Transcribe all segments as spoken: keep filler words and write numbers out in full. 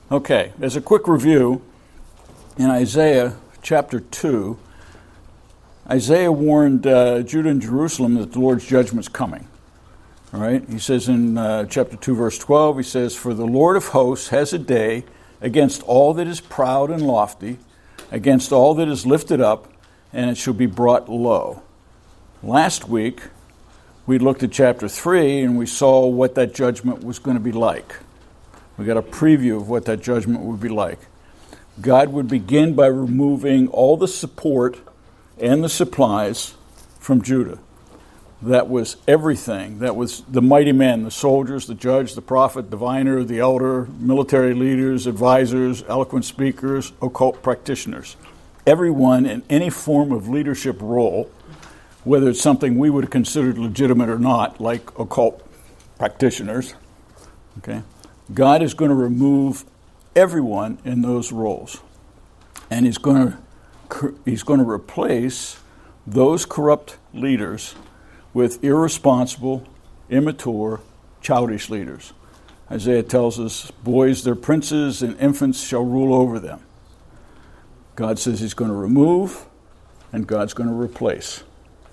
Okay, as a quick review, in Isaiah chapter two, Isaiah warned uh, Judah and Jerusalem that the Lord's judgment's coming. All right, he says in uh, chapter two, verse twelve, he says, "For the Lord of hosts has a day against all that is proud and lofty, against all that is lifted up, and it shall be brought low." Last week, we looked at chapter three, and we saw what that judgment was going to be like. We got a preview of what that judgment would be like. God would begin by removing all the support and the supplies from Judah. That was everything. That was the mighty men, the soldiers, the judge, the prophet, diviner, the elder, military leaders, advisors, eloquent speakers, occult practitioners. Everyone in any form of leadership role, whether it's something we would have considered legitimate or not, like occult practitioners, okay? God is going to remove everyone in those roles, and he's going to he's going to replace those corrupt leaders with irresponsible, immature, childish leaders. Isaiah tells us, "Boys, their princes, and infants shall rule over them." God says he's going to remove, and God's going to replace.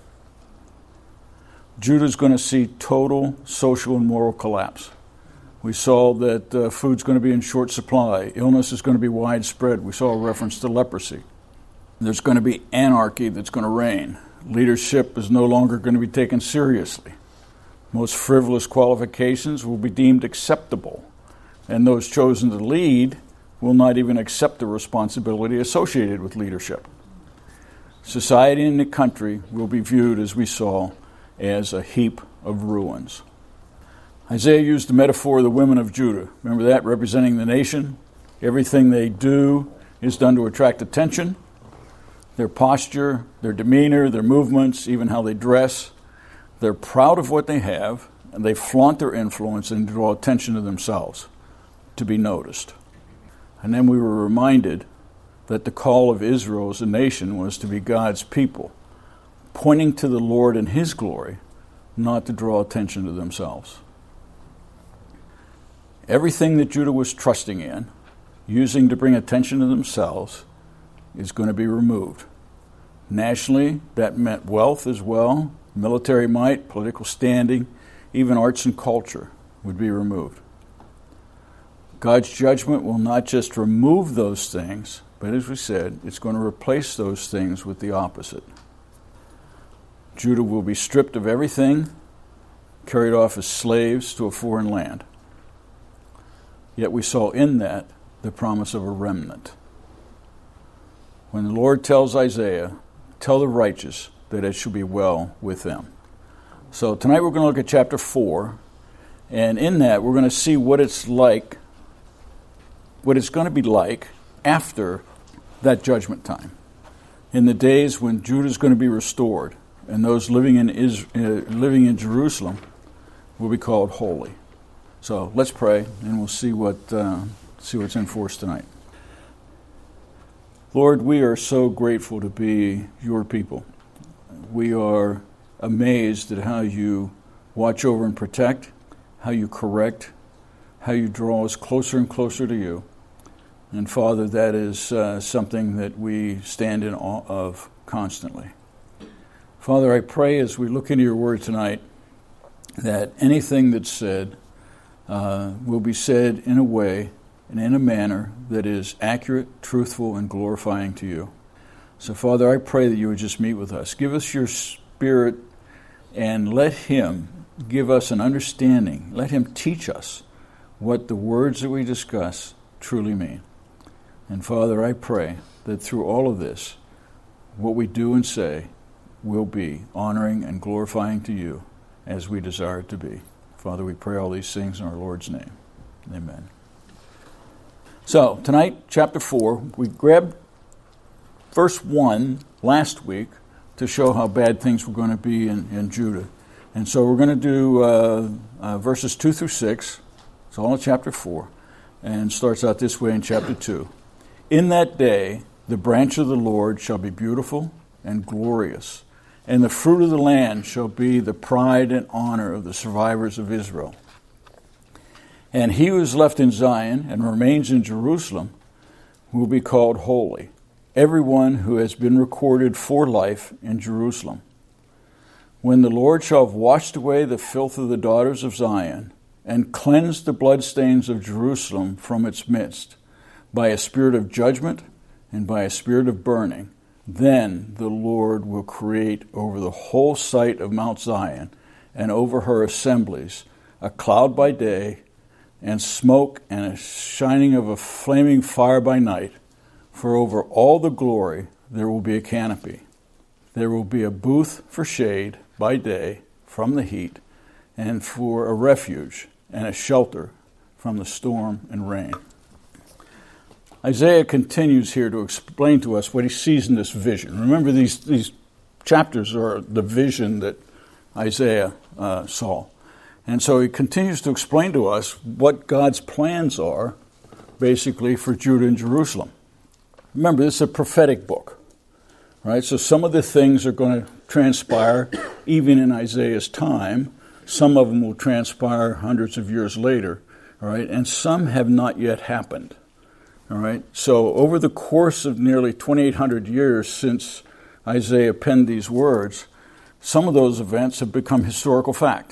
Judah's going to see total social and moral collapse. We saw that uh, food's going to be in short supply. Illness is going to be widespread. We saw a reference to leprosy. There's going to be anarchy that's going to reign. Leadership is no longer going to be taken seriously. Most frivolous qualifications will be deemed acceptable, and those chosen to lead will not even accept the responsibility associated with leadership. Society and the country will be viewed, as we saw, as a heap of ruins. Isaiah used the metaphor of the women of Judah. Remember that, representing the nation? Everything they do is done to attract attention. Their posture, their demeanor, their movements, even how they dress. They're proud of what they have, and they flaunt their influence and draw attention to themselves, to be noticed. And then we were reminded that the call of Israel as a nation was to be God's people, pointing to the Lord and his glory, not to draw attention to themselves. Everything that Judah was trusting in, using to bring attention to themselves, is going to be removed. Nationally, that meant wealth as well, military might, political standing, even arts and culture would be removed. God's judgment will not just remove those things, but as we said, it's going to replace those things with the opposite. Judah will be stripped of everything, carried off as slaves to a foreign land. Yet we saw in that the promise of a remnant. When the Lord tells Isaiah, "Tell the righteous that it shall be well with them." So tonight we're going to look at chapter four, and in that we're going to see what it's like, what it's going to be like after that judgment time, in the days when Judah is going to be restored, and those living in Israel, uh, living in Jerusalem will be called holy. So let's pray, and we'll see what uh, see what's in for us tonight. Lord, we are so grateful to be your people. We are amazed at how you watch over and protect, how you correct, how you draw us closer and closer to you. And Father, that is uh, something that we stand in awe of constantly. Father, I pray as we look into your word tonight that anything that's said uh, will be said in a way and in a manner that is accurate, truthful, and glorifying to you. So, Father, I pray that you would just meet with us. Give us your Spirit and let him give us an understanding. Let him teach us what the words that we discuss truly mean. And, Father, I pray that through all of this, what we do and say will be honoring and glorifying to you as we desire it to be. Father, we pray all these things in our Lord's name. Amen. So, tonight, chapter four, we grabbed verse one last week to show how bad things were going to be in, in Judah. And so we're going to do uh, uh, verses two through six. It's all in chapter four. And starts out this way in chapter two. "In that day, the branch of the Lord shall be beautiful and glorious, and the fruit of the land shall be the pride and honor of the survivors of Israel. And he who is left in Zion and remains in Jerusalem will be called holy, everyone who has been recorded for life in Jerusalem. When the Lord shall have washed away the filth of the daughters of Zion, and cleansed the bloodstains of Jerusalem from its midst, by a spirit of judgment and by a spirit of burning, then the Lord will create over the whole site of Mount Zion and over her assemblies a cloud by day, and smoke and a shining of a flaming fire by night. For over all the glory there will be a canopy. There will be a booth for shade by day from the heat, and for a refuge and a shelter from the storm and rain. Isaiah continues here to explain to us what he sees in this vision. Remember, these, these chapters are the vision that Isaiah uh, saw. And so he continues to explain to us what God's plans are, basically, for Judah and Jerusalem. Remember, this is a prophetic book, right? So some of the things are going to transpire even in Isaiah's time. Some of them will transpire hundreds of years later, all right? And some have not yet happened, all right? So over the course of nearly twenty-eight hundred years since Isaiah penned these words, some of those events have become historical fact,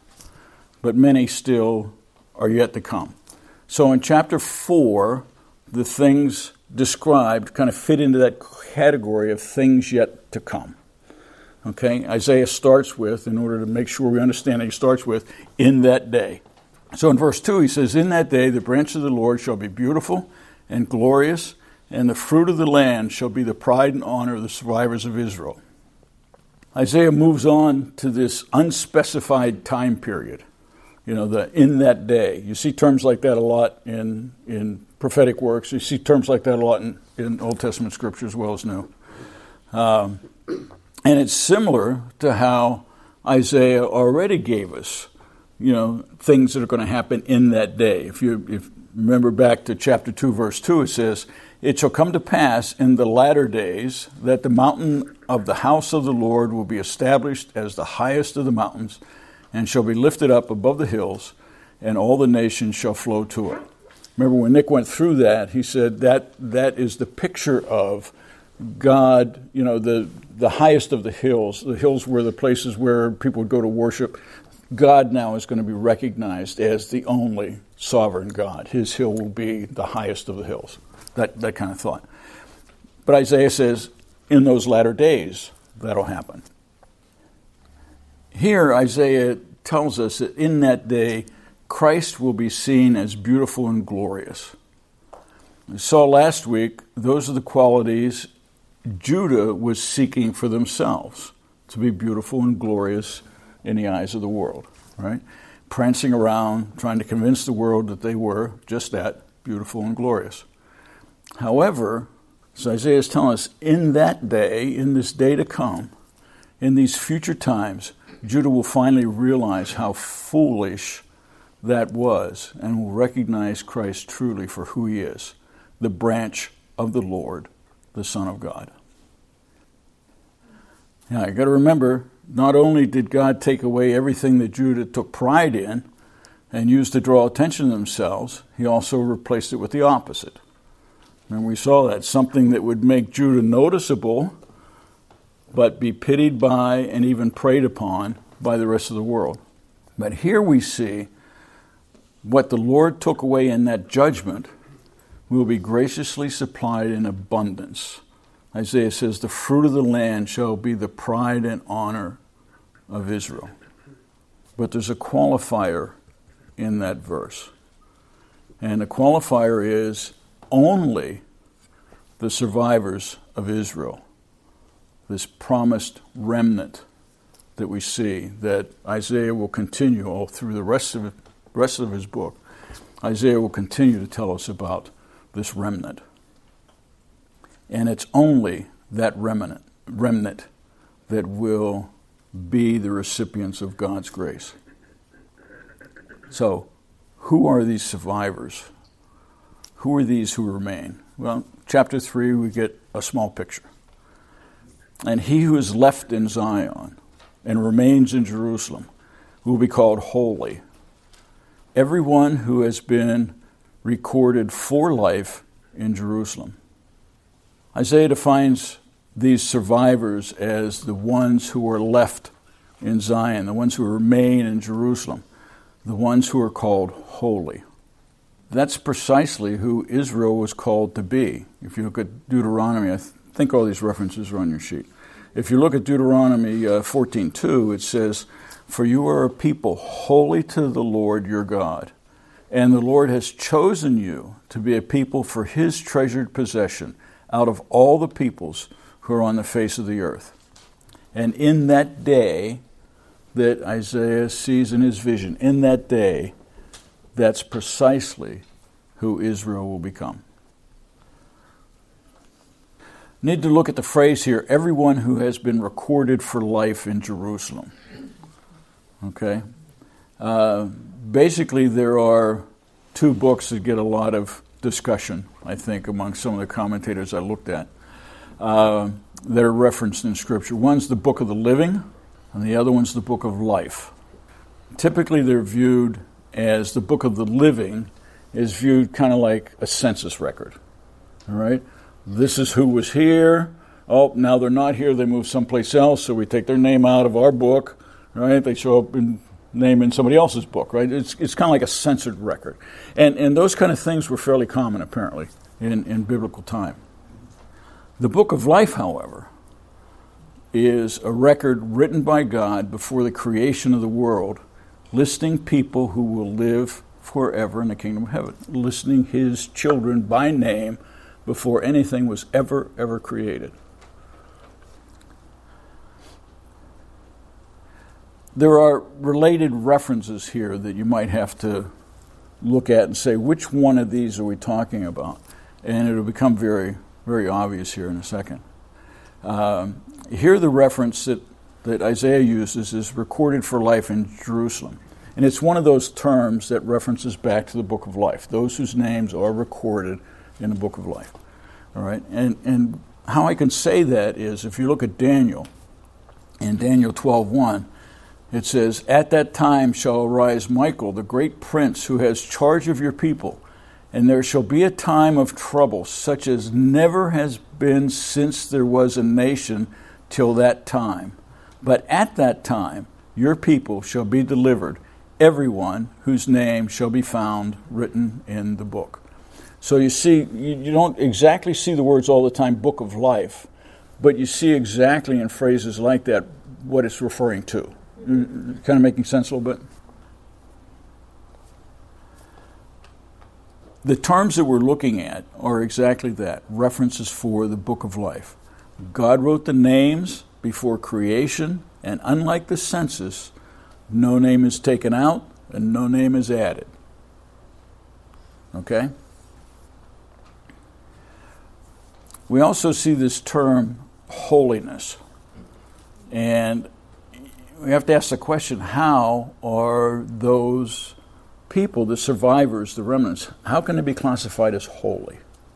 but many still are yet to come. So in chapter four, the things described kind of fit into that category of things yet to come. Okay, Isaiah starts with, in order to make sure we understand it, he starts with, in that day. So in verse two, he says, in that day the branch of the Lord shall be beautiful and glorious, and the fruit of the land shall be the pride and honor of the survivors of Israel. Isaiah moves on to this unspecified time period. You know, the in that day. You see terms like that a lot in, in prophetic works. You see terms like that a lot in, in Old Testament scripture as well as New. Um, and it's similar to how Isaiah already gave us, you know, things that are going to happen in that day. If you if remember back to chapter two, verse two, it says, it shall come to pass in the latter days that the mountain of the house of the Lord will be established as the highest of the mountains, and shall be lifted up above the hills, and all the nations shall flow to it. Remember when Nick went through that, he said that that is the picture of God, you know, the, the highest of the hills. The hills were the places where people would go to worship. God now is going to be recognized as the only sovereign God. His hill will be the highest of the hills. That, that kind of thought. But Isaiah says, in those latter days, that'll happen. Here, Isaiah tells us that in that day, Christ will be seen as beautiful and glorious. We saw last week, those are the qualities Judah was seeking for themselves, to be beautiful and glorious in the eyes of the world, right? Prancing around, trying to convince the world that they were just that, beautiful and glorious. However, as Isaiah is telling us, in that day, in this day to come, in these future times, Judah will finally realize how foolish that was and will recognize Christ truly for who he is, the branch of the Lord, the Son of God. Now, you got to remember, not only did God take away everything that Judah took pride in and used to draw attention to themselves, he also replaced it with the opposite. And we saw that, something that would make Judah noticeable, but be pitied by and even preyed upon by the rest of the world. But here we see what the Lord took away in that judgment will be graciously supplied in abundance. Isaiah says, the fruit of the land shall be the pride and honor of Israel. But there's a qualifier in that verse. And the qualifier is only the survivors of Israel. This promised remnant that we see, that Isaiah will continue all through the rest of, rest of his book. Isaiah will continue to tell us about this remnant. And it's only that remnant, remnant that will be the recipients of God's grace. So, who are these survivors? Who are these who remain? Well, chapter three, we get a small picture. And he who is left in Zion and remains in Jerusalem will be called holy, everyone who has been recorded for life in Jerusalem. Isaiah defines these survivors as the ones who are left in Zion, the ones who remain in Jerusalem, the ones who are called holy. That's precisely who Israel was called to be. If you look at Deuteronomy, I th- think all these references are on your sheet. If you look at Deuteronomy uh, fourteen two, it says, "For you are a people holy to the Lord your God, and the Lord has chosen you to be a people for his treasured possession out of all the peoples who are on the face of the earth." And in that day that Isaiah sees in his vision, in that day, that's precisely who Israel will become. Need to look at the phrase here, everyone who has been recorded for life in Jerusalem. Okay? Uh, basically, there are two books that get a lot of discussion, I think, among some of the commentators I looked at, uh, that are referenced in Scripture. One's the Book of the Living, and the other one's the Book of Life. Typically, they're viewed as the Book of the Living is viewed kind of like a census record. All right? This is who was here. Oh, now they're not here. They move someplace else, so we take their name out of our book. Right? They show up in name in somebody else's book. Right? It's it's kind of like a censored record, and and those kind of things were fairly common apparently in in biblical time. The Book of Life, however, is a record written by God before the creation of the world, listing people who will live forever in the kingdom of heaven, listing his children by name before anything was ever, ever created. There are related references here that you might have to look at and say, which one of these are we talking about? And it'll become very, very obvious here in a second. Um, here the reference that, that Isaiah uses is recorded for life in Jerusalem. And it's one of those terms that references back to the Book of Life, those whose names are recorded in the Book of Life. All right, and and how I can say that is if you look at Daniel, in Daniel twelve one, it says, "At that time shall arise Michael, the great prince, who has charge of your people, and there shall be a time of trouble, such as never has been since there was a nation till that time. But at that time your people shall be delivered, everyone whose name shall be found written in the book." So you see, you, you don't exactly see the words all the time, Book of Life, but you see exactly in phrases like that what it's referring to. Kind of making sense a little bit? The terms that we're looking at are exactly that, references for the Book of Life. God wrote the names before creation, and unlike the census, no name is taken out and no name is added. Okay? We also see this term, holiness. And we have to ask the question, how are those people, the survivors, the remnants, how can they be classified as holy?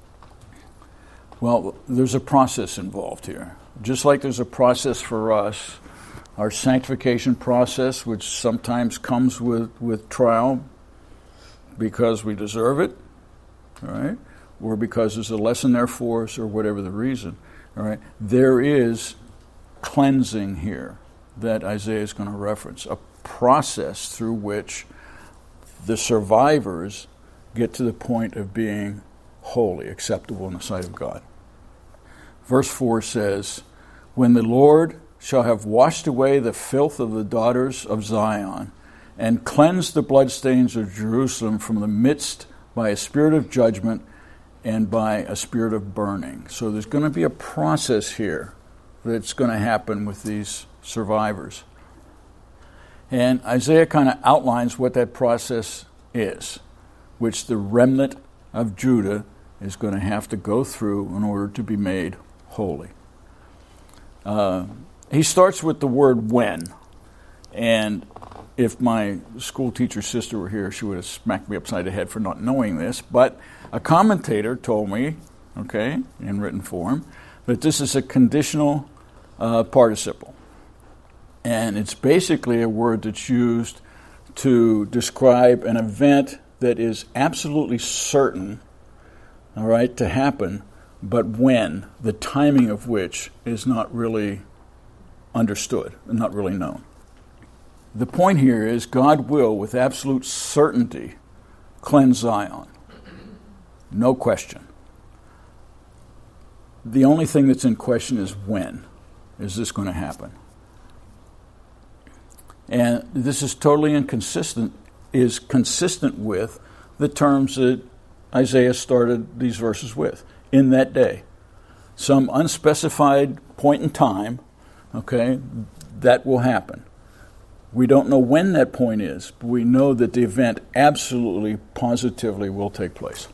Well, there's a process involved here. Just like there's a process for us, our sanctification process, which sometimes comes with, with trial because we deserve it, all right? Or because there's a lesson there for us, or whatever the reason, all right? There is cleansing here that Isaiah is going to reference, a process through which the survivors get to the point of being holy, acceptable in the sight of God. Verse four says, "When the Lord shall have washed away the filth of the daughters of Zion, and cleansed the bloodstains of Jerusalem from the midst by a spirit of judgment and by a spirit of burning." So there's going to be a process here that's going to happen with these survivors. And Isaiah kind of outlines what that process is, which the remnant of Judah is going to have to go through in order to be made holy. Uh, he starts with the word when. And if my school teacher sister were here, she would have smacked me upside the head for not knowing this. But a commentator told me, okay, in written form, that this is a conditional uh, participle. And it's basically a word that's used to describe an event that is absolutely certain, all right, to happen, but when, the timing of which is not really understood and not really known. The point here is God will, with absolute certainty, cleanse Zion. No question. The only thing that's in question is when is this going to happen? And this is totally inconsistent, is consistent with the terms that Isaiah started these verses with. In that day. Some unspecified point in time, okay, that will happen. We don't know when that point is, but we know that the event absolutely, positively will take place.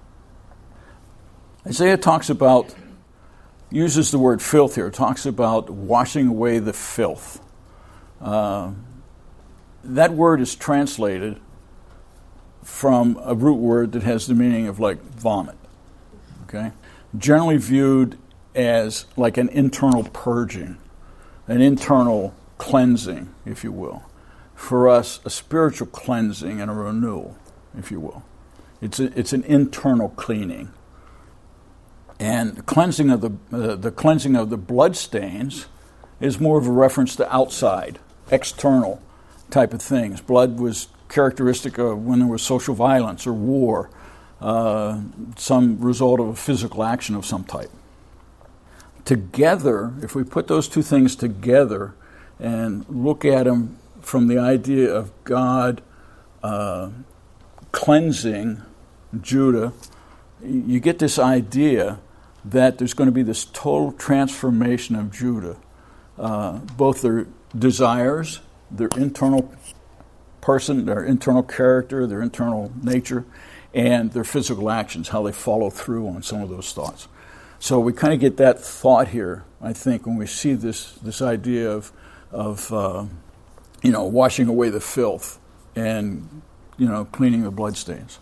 Isaiah talks about, uses the word filth here, talks about washing away the filth. Uh, that word is translated from a root word that has the meaning of like vomit. Okay? Generally viewed as like an internal purging, an internal cleansing, if you will. For us, a spiritual cleansing and a renewal, if you will. It's a, it's an internal cleaning. And the cleansing of the uh, the cleansing of the blood stains is more of a reference to outside, external type of things. Blood was characteristic of when there was social violence or war. Uh, some result of a physical action of some type. Together, if we put those two things together and look at them from the idea of God uh, cleansing Judah, you get this idea that there's going to be this total transformation of Judah. Uh, both their desires, their internal person, their internal character, their internal nature, and their physical actions, how they follow through on some of those thoughts. So we kind of get that thought here, I think, when we see this this idea of, of uh, you know, washing away the filth and, you know, cleaning the bloodstains.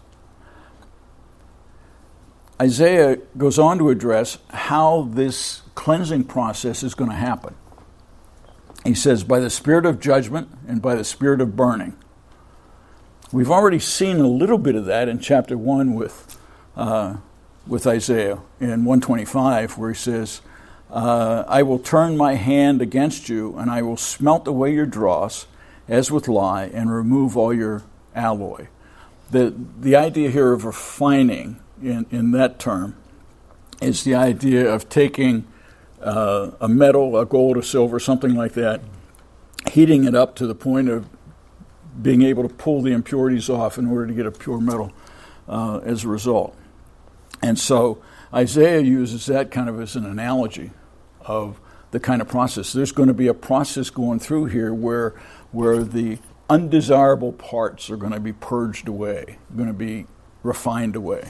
Isaiah goes on to address how this cleansing process is going to happen. He says, by the spirit of judgment and by the spirit of burning. We've already seen a little bit of that in chapter one with uh, with Isaiah in one twenty-five, where he says, uh, I will turn my hand against you, and I will smelt away your dross as with lye, and remove all your alloy. The the idea here of refining in, in that term is the idea of taking uh, a metal, a gold, a silver, something like that, heating it up to the point of being able to pull the impurities off in order to get a pure metal uh, as a result. And so Isaiah uses that kind of as an analogy of the kind of process. There's going to be a process going through here where where the undesirable parts are going to be purged away, going to be refined away.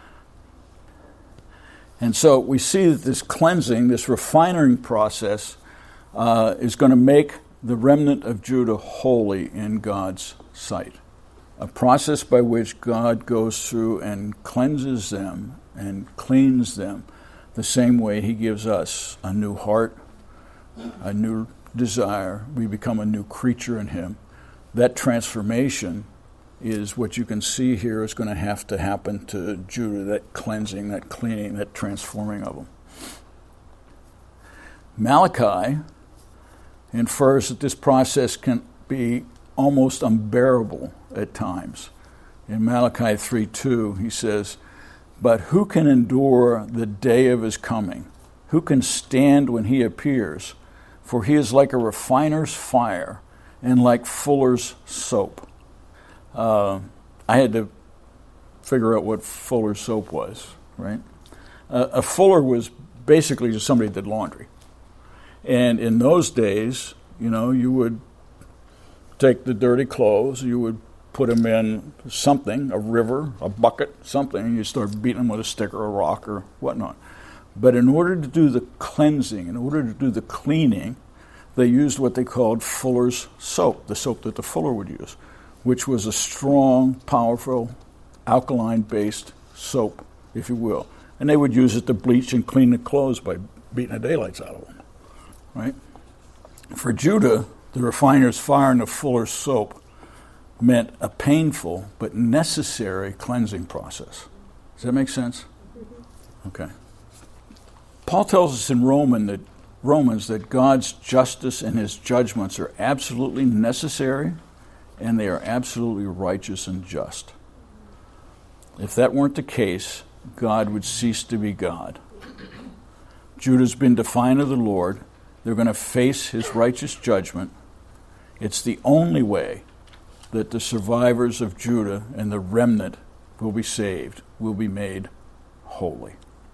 And so we see that this cleansing, this refining process, uh, is going to make the remnant of Judah holy in God's sight. A process by which God goes through and cleanses them and cleans them the same way he gives us a new heart, a new desire. We become a new creature in him. That transformation is what you can see here is going to have to happen to Judah, that cleansing, that cleaning, that transforming of them. Malachi infers that this process can be almost unbearable at times. In Malachi three two, he says, but who can endure the day of his coming? Who can stand when he appears? For he is like a refiner's fire and like fuller's soap. Uh, I had to figure out what fuller's soap was, right? Uh, a fuller was basically just somebody that did laundry. And in those days, you know, you would take the dirty clothes, you would put them in something, a river, a bucket, something, and you start beating them with a stick or a rock or whatnot. But in order to do the cleansing, in order to do the cleaning, they used what they called fuller's soap, the soap that the fuller would use, which was a strong, powerful, alkaline-based soap, if you will. And they would use it to bleach and clean the clothes by beating the daylights out of them, right? For Judah, the refiner's fire and the fuller's soap meant a painful but necessary cleansing process. Does that make sense? Okay. Paul tells us in Roman that, Romans that God's justice and his judgments are absolutely necessary and they are absolutely righteous and just. If that weren't the case, God would cease to be God. Judah's been defiant of the Lord. They're going to face his righteous judgment. It's the only way that the survivors of Judah and the remnant will be saved, will be made holy.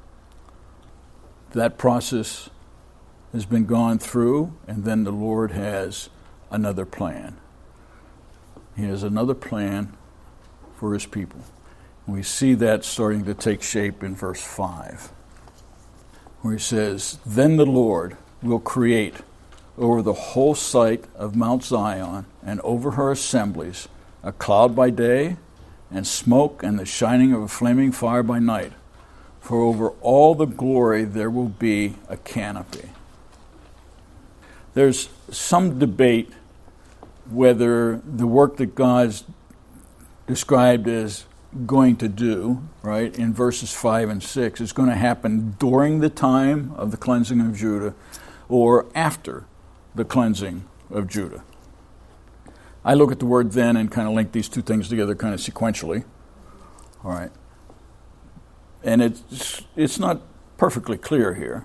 That process has been gone through, and then the Lord has another plan. He has another plan for his people. We see that starting to take shape in verse five, where he says, "Then the Lord will create over the whole site of Mount Zion and over her assemblies a cloud by day and smoke and the shining of a flaming fire by night. For over all the glory there will be a canopy." There's some debate whether the work that God's described as going to do, right, in verses five and six, is going to happen during the time of the cleansing of Judah or after the cleansing of Judah. I look at the word then and kind of link these two things together kind of sequentially. All right. And it's it's not perfectly clear here.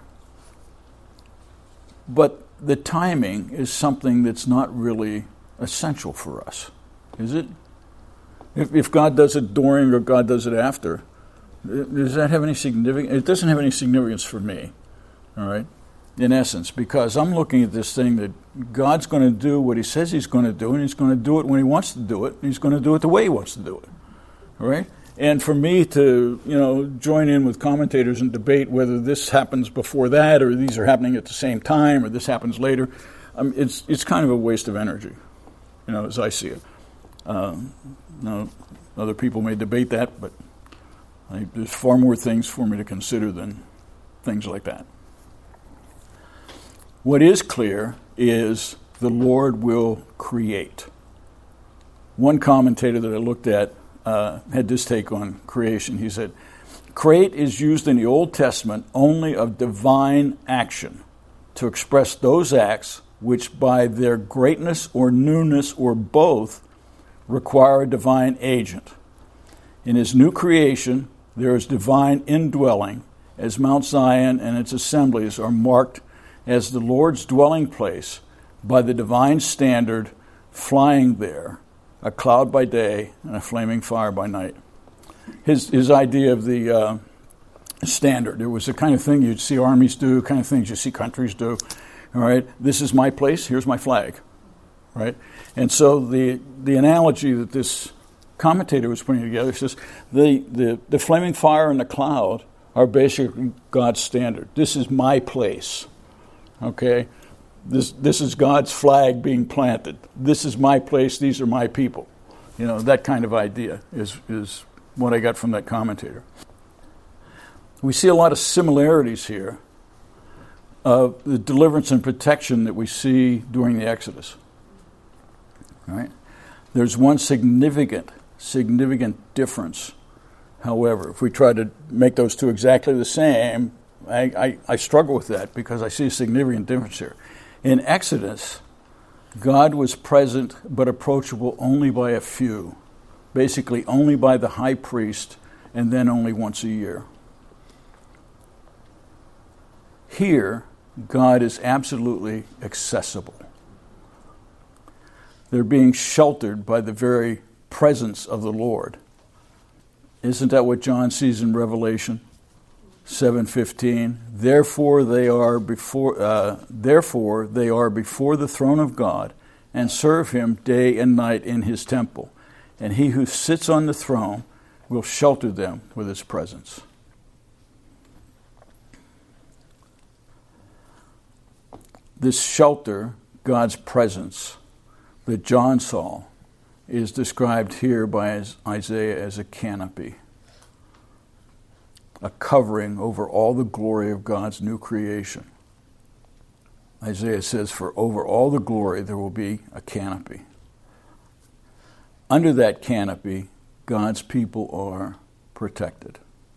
But the timing is something that's not really essential for us, is it? If, if God does it during or God does it after, does that have any significance? It doesn't have any significance for me, all right, in essence, because I'm looking at this thing that God's going to do what he says he's going to do, and he's going to do it when he wants to do it, and he's going to do it the way he wants to do it, all right? And for me to, you know, join in with commentators and debate whether this happens before that or these are happening at the same time or this happens later, um, it's it's kind of a waste of energy, you know, as I see it. Um, now, other people may debate that, but I, there's far more things for me to consider than things like that. What is clear is the Lord will create. One commentator that I looked at Uh, had this take on creation. He said, "Create is used in the Old Testament only of divine action to express those acts which by their greatness or newness or both require a divine agent. In his new creation, there is divine indwelling, as Mount Zion and its assemblies are marked as the Lord's dwelling place by the divine standard flying there, a cloud by day and a flaming fire by night." His his idea of the uh, standard, it was the kind of thing you'd see armies do, kind of things you see countries do. All right, this is my place, here's my flag, right? And so the the analogy that this commentator was putting together says the, the, the flaming fire and the cloud are basically God's standard. This is my place, okay? This this is God's flag being planted. This is my place. These are my people. You know, that kind of idea is, is what I got from that commentator. We see a lot of similarities here of the deliverance and protection that we see during the Exodus. All right? There's one significant, significant difference. However, if we try to make those two exactly the same, I, I, I struggle with that because I see a significant difference here. In Exodus, God was present but approachable only by a few, basically only by the high priest, and then only once a year. Here, God is absolutely accessible. They're being sheltered by the very presence of the Lord. Isn't that what John sees in Revelation seven fifteen? Therefore they are before uh, therefore they are before the throne of God and serve him day and night in his temple, and he who sits on the throne will shelter them with his presence. This shelter, God's presence, that John saw, is described here by Isaiah as a canopy, a covering over all the glory of God's new creation. Isaiah says, for over all the glory there will be a canopy. under that canopy, God's people are protected.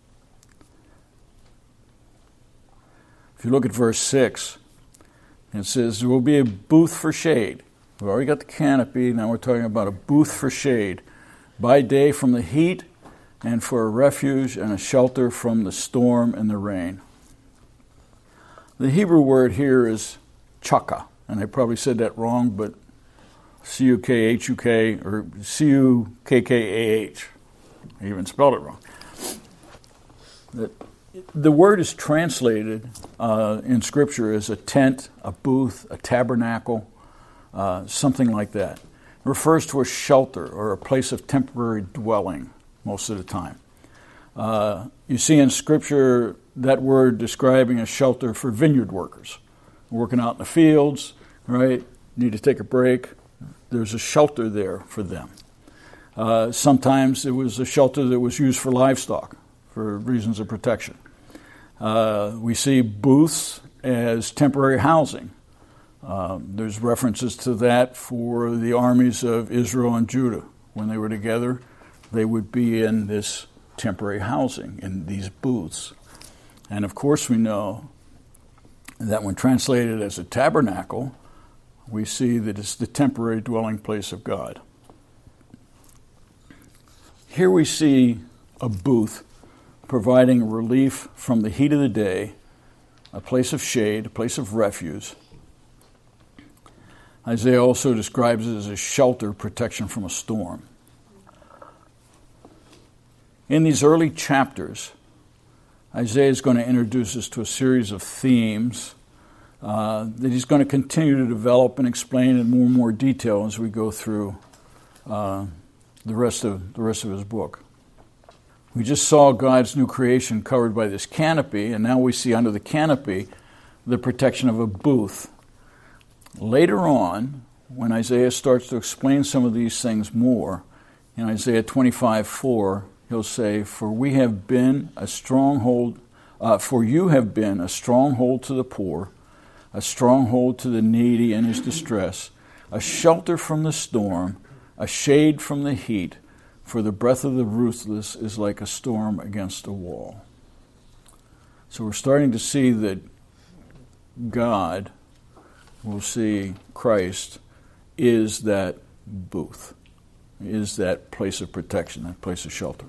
If you look at verse six, it says, there will be a booth for shade. We've already got the canopy, now we're talking about a booth for shade. By day from the heat, and for a refuge and a shelter from the storm and the rain. The Hebrew word here is chukka, and I probably said that wrong, but C U K H U K, or C U K K A H. I even spelled it wrong. The, the word is translated uh, in Scripture as a tent, a booth, a tabernacle, uh, something like that. It refers to a shelter or a place of temporary dwelling most of the time. Uh, you see in Scripture that word describing a shelter for vineyard workers, working out in the fields, right? Need to take a break. There's a shelter there for them. Uh, sometimes it was a shelter that was used for livestock for reasons of protection. Uh, we see booths as temporary housing. Um, there's references to that for the armies of Israel and Judah. When they were together, they would be in this temporary housing, in these booths. And of course we know that when translated as a tabernacle, we see that it's the temporary dwelling place of God. Here we see a booth providing relief from the heat of the day, a place of shade, a place of refuge. Isaiah also describes it as a shelter, protection from a storm. In these early chapters, Isaiah is going to introduce us to a series of themes uh, that he's going to continue to develop and explain in more and more detail as we go through uh, the rest of the rest of his book. We just saw God's new creation covered by this canopy, and now we see under the canopy the protection of a booth. Later on, when Isaiah starts to explain some of these things more, in Isaiah twenty-five four, he'll say, For we have been a stronghold, uh, for you have been a stronghold to the poor, a stronghold to the needy in his distress, a shelter from the storm, a shade from the heat, for the breath of the ruthless is like a storm against a wall. So we're starting to see that God, we'll see Christ, is that booth, is that place of protection, that place of shelter.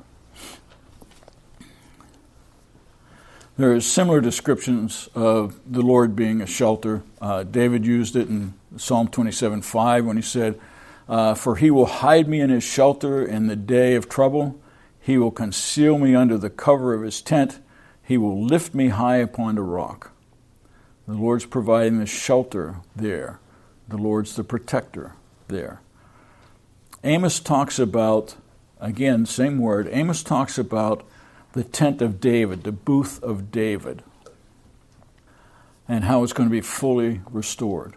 There are similar descriptions of the Lord being a shelter. Uh, David used it in Psalm twenty-seven five when he said, uh, For he will hide me in his shelter in the day of trouble. He will conceal me under the cover of his tent. He will lift me high upon a rock. The Lord's providing the shelter there. The Lord's the protector there. Amos talks about, again, same word, Amos talks about the tent of David, the booth of David, and how it's going to be fully restored.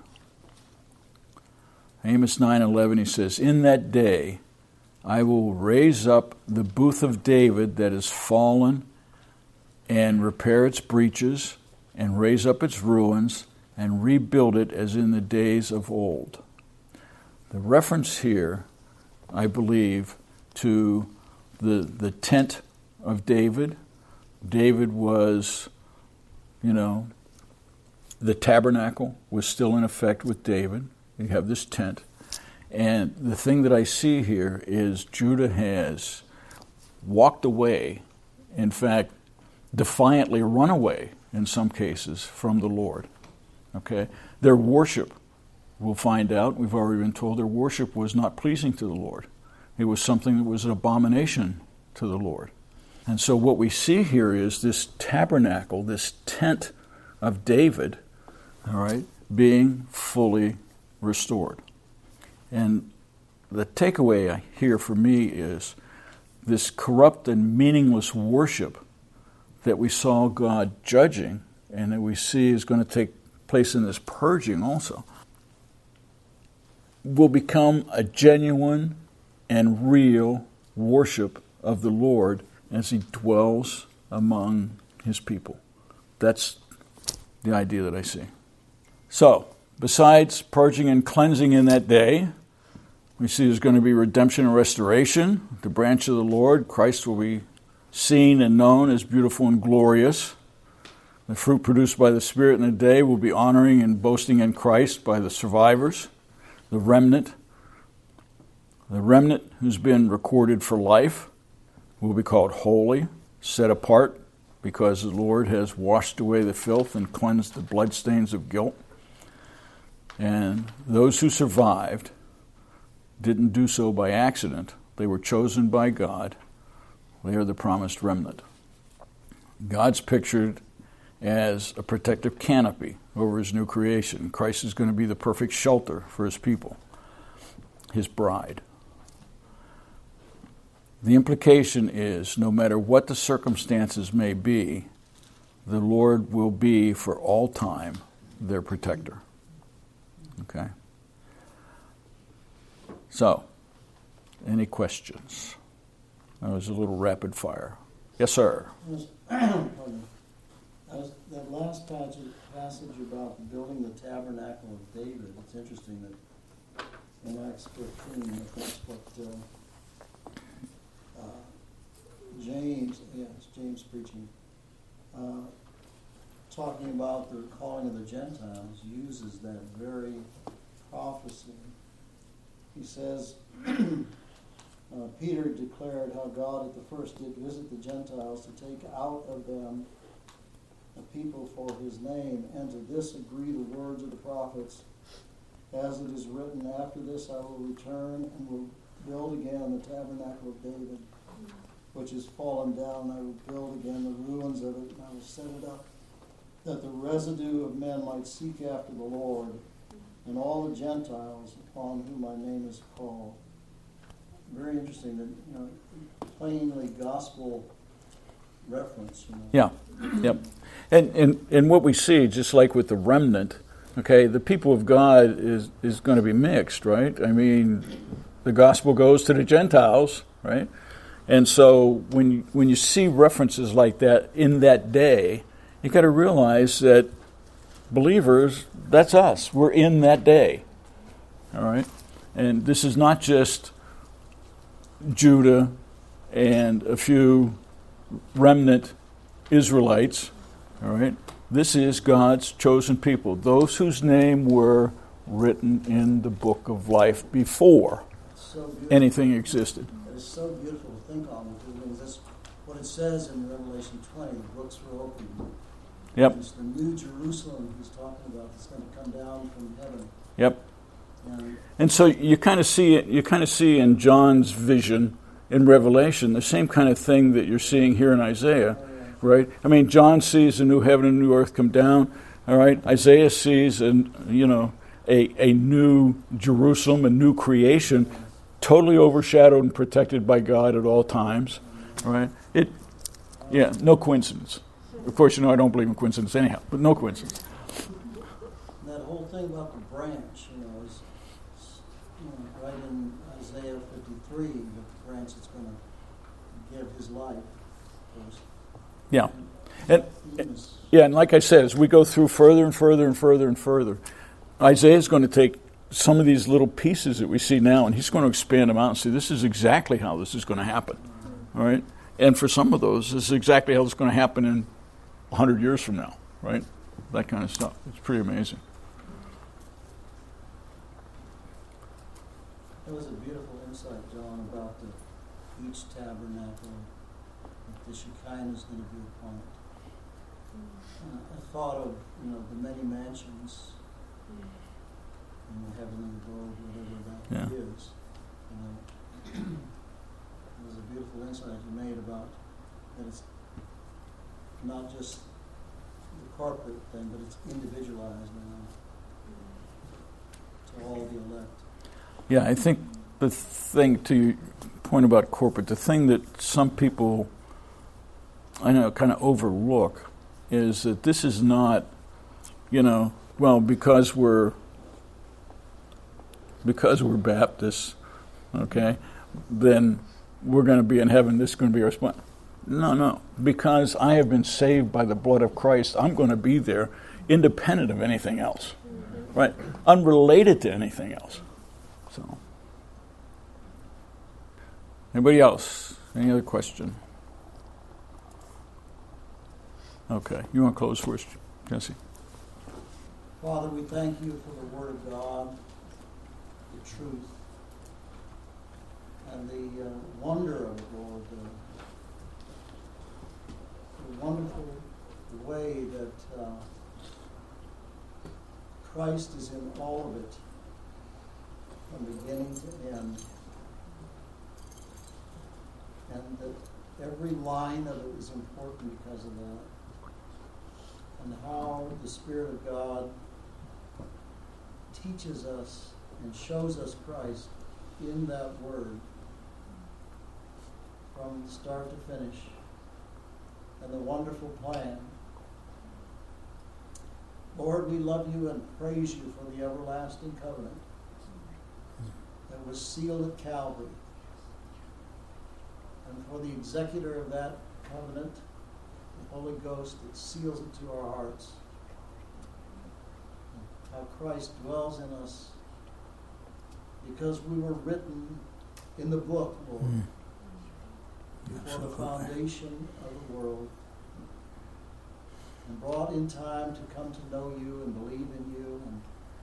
Amos nine eleven, he says, In that day I will raise up the booth of David that is fallen, and repair its breaches, and raise up its ruins, and rebuild it as in the days of old. The reference here, I believe, to the the tent of David. David was, you know, the tabernacle was still in effect with David. You have this tent. And the thing that I see here is Judah has walked away, in fact, defiantly run away in some cases from the Lord. Okay? Their worship, we'll find out, we've already been told, their worship was not pleasing to the Lord. It was something that was an abomination to the Lord. And so what we see here is this tabernacle, this tent of David, all right, being fully restored. And the takeaway here for me is this corrupt and meaningless worship that we saw God judging and that we see is going to take place in this purging also, will become a genuine and real worship of the Lord as he dwells among his people. That's the idea that I see. So, besides purging and cleansing in that day, We see there's going to be redemption and restoration. The branch of the Lord, Christ will be seen and known as beautiful and glorious. The fruit produced by the Spirit in the day will be honoring and boasting in Christ by the survivors, the remnant. The remnant who's been recorded for life will be called holy, set apart, because the Lord has washed away the filth and cleansed the bloodstains of guilt. And those who survived didn't do so by accident. They were chosen by God. They are the promised remnant. God's pictured as a protective canopy over his new creation. Christ is going to be the perfect shelter for his people, his bride. The implication is, no matter what the circumstances may be, the Lord will be for all time their protector. Okay? So, any questions? That was a little rapid fire. Yes, sir. That last passage, passage about building the tabernacle of David, it's interesting that in Acts fifteen, that that's what uh, uh, James, yeah, it's James preaching, uh, talking about the calling of the Gentiles, uses that very prophecy. He says, uh, Peter declared how God at the first did visit the Gentiles to take out of them a people for his name, and to this agree the words of the prophets. As it is written, after this I will return and will build again the tabernacle of David, which is fallen down. I will build again the ruins of it, and I will set it up, that the residue of men might seek after the Lord, and all the Gentiles upon whom my name is called. Very interesting that, you know, plainly gospel reference. You know. Yeah, yep. And, and and what we see, just like with the remnant, okay, the people of God is, is going to be mixed, right? I mean, the gospel goes to the Gentiles, right? And so when you, when you see references like that in that day, you got to realize that believers, that's us. We're in that day, all right? And this is not just Judah and a few remnant Israelites, all right? This is God's chosen people, those whose name were written in the book of life before so anything existed. It's so beautiful to think on, because that's what it says in Revelation twenty, the books were opened. Yep. It's the new Jerusalem he's talking about that's going to come down from heaven. Yep. And, and so you kind of see it, you kind of see in John's vision in Revelation the same kind of thing that you're seeing here in Isaiah. Right? I mean, John sees a new heaven and new earth come down. All right? Isaiah sees, an, you know, a, a new Jerusalem, a new creation, totally overshadowed and protected by God at all times. All right? It, yeah, no coincidence. Of course, you know I don't believe in coincidence anyhow, but no coincidence. That whole thing about the branch, you know, is, you know, right in Isaiah fifty-three, the branch that's going to give his life, of course. Yeah. And, yeah, and like I said, as we go through further and further and further and further, Isaiah's going to take some of these little pieces that we see now, and he's going to expand them out and say, this is exactly how this is going to happen. All right? And for some of those, this is exactly how it's going to happen in one hundred years from now, right? That kind of stuff. It's pretty amazing. That was a beautiful insight, John, about the, each tabernacle. The Shekinah is going to be upon it. Uh, I thought of, you know, the many mansions in the heavenly abode, whatever that yeah. is. You know, it was a beautiful insight you made about that it's not just the corporate thing, but it's individualized now to all the elect. Yeah, I think the thing, to your point about corporate, the thing that some people, I know, kind of overlook is that this is not, you know, well, because we're because we're Baptists, okay, then we're going to be in heaven. This is going to be our spot. No, no. Because I have been saved by the blood of Christ, I'm going to be there independent of anything else, right? Unrelated to anything else. So, Anybody else? Any other question? Okay. You want to close first, Jesse? Father, we thank you for the Word of God, the truth, and the uh, wonder of it, Lord. The, the wonderful way that uh, Christ is in all of it, from beginning to end. And that every line of it is important because of that. And how the Spirit of God teaches us and shows us Christ in that Word from start to finish. And the wonderful plan. Lord, we love you and praise you for the everlasting covenant that was sealed at Calvary. And for the executor of that covenant, the Holy Ghost that seals it to our hearts. How Christ dwells in us because we were written in the book, Lord, mm. before the foundation of the world, and brought in time to come to know you and believe in you. And,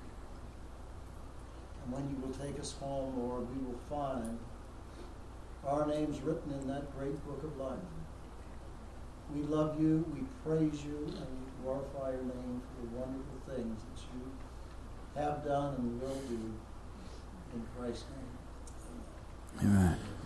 and when you will take us home, Lord, we will find our names written in that great book of life. We love you, we praise you, and we glorify your name for the wonderful things that you have done and will do in Christ's name. Amen.